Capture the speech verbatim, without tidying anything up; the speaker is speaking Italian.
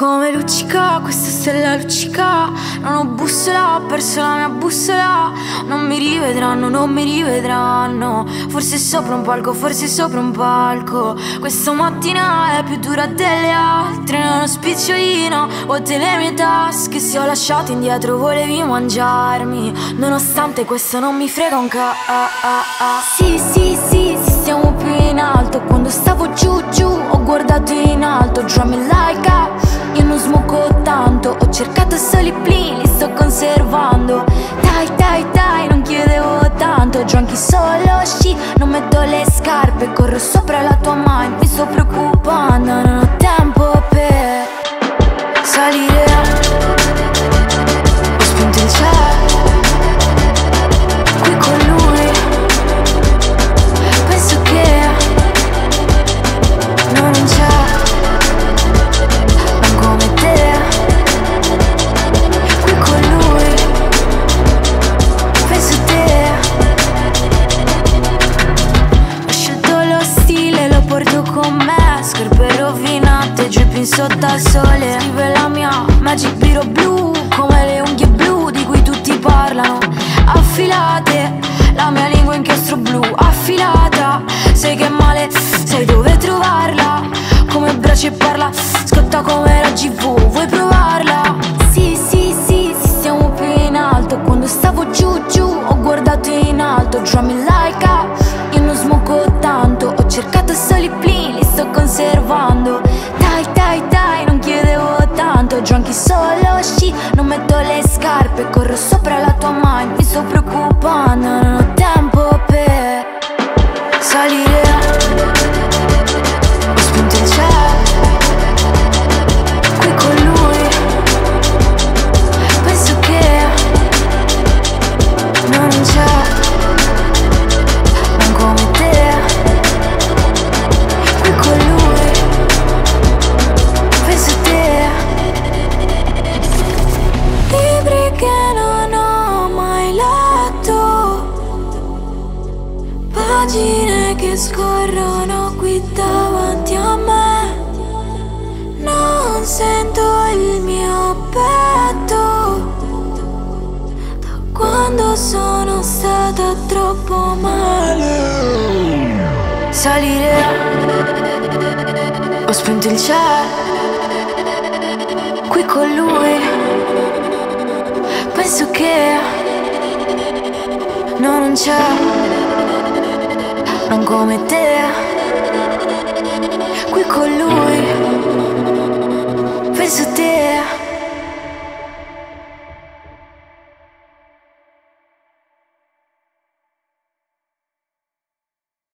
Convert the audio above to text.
come luccica, questa stella luccica. Non ho bussola, ho perso la mia bussola. Non mi rivedranno, non mi rivedranno. Forse sopra un palco, forse sopra un palco. Questa mattina è più dura delle altre. Non ho spicciolino, vuote le mie tasche. Se ho lasciato indietro volevi mangiarmi. Nonostante questo non mi frega un ca ah, ah, ah. Sì, sì, sì, sì, stiamo più in alto. Quando stavo giù, giù, ho guardato in alto. Drumming like a, io non smoco tanto. Ho cercato solo i pli, li sto conservando. Dai, dai, dai, non chiedevo tanto. Drunky solo sci, non metto le scarpe. Corro sopra la tua mind, mi sto preoccupando. Non ho tempo per salire. Ho spinto il cielo, qui con lui. Penso che non c'è non come te. Qui con lui, penso te. Ho scelto lo stile, lo porto con me. Scarpe rovinate, dripping sotto al sole. Scrive la mia magic biro blu, come le unghie blu di cui tutti parlano. Affilate, la mia lingua inchiostro blu. Affilata, sai che male, sai dove trovarla. Come braccia e parla, scotta come la G V. Vuoi provarla? Sì, sì, sì, sì, stiamo più in alto. Quando stavo giù, giù, ho guardato in alto. Drumming like a, io non smoco tanto. Ho cercato solo i pli, li sto conservando. Dai, dai, dai, non chiedevo tanto. Drunky solo sci, non metto le scarpe. Corro sopra la tua mind, mi sto preoccupando. Non ho tempo per salire. Ho spinto il cielo, qui con lui. Penso che non c'è non come te. Qui con lui, penso te. Libri che non ho mai letto, pagine che scorrono qui davanti a me. Non sento il mio petto da quando sono stata troppo male. Salire, ho spento il cielo, qui con lui. Penso che no, non c'è non come te. Qui con lui.